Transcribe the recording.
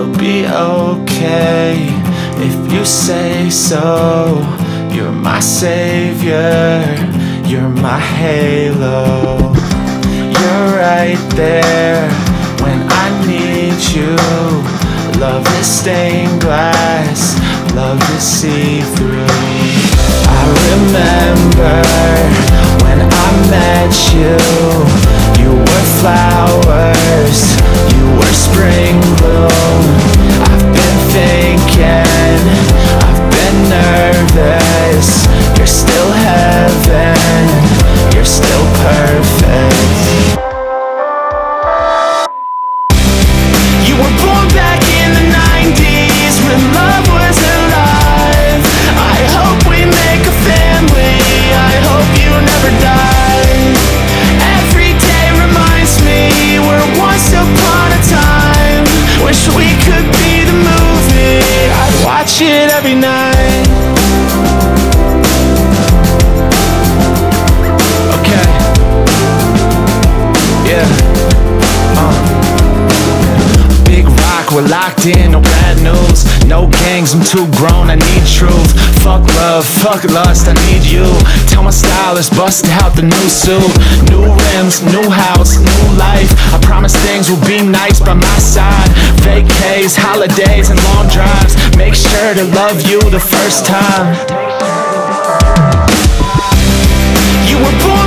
we'll be okay if you say so. You're my savior, you're my halo. You're right there when I need you. Love is stained glass, love is see-through. I remember when I met you. You were flowers, you were spring bloom. I've been thinking, I've been nervous. You're still heaven, you're still perfect. You were born back in the 90s when love was alive. I hope we make a family, I hope you never die. Every day reminds me we're once upon a time. Wish we could be the movie, I'd watch it every night. Okay. Yeah. Big rock, we're locked in, no bad news. No gangs, I'm too grown, I need truth. Fuck love, fuck lust, I need you. Tell my stylist, bust out the new suit. New rims, new house, new life. I promise things will be nice by my side. Vacays, holidays, and long drives. Make sure to love you the first time. You were born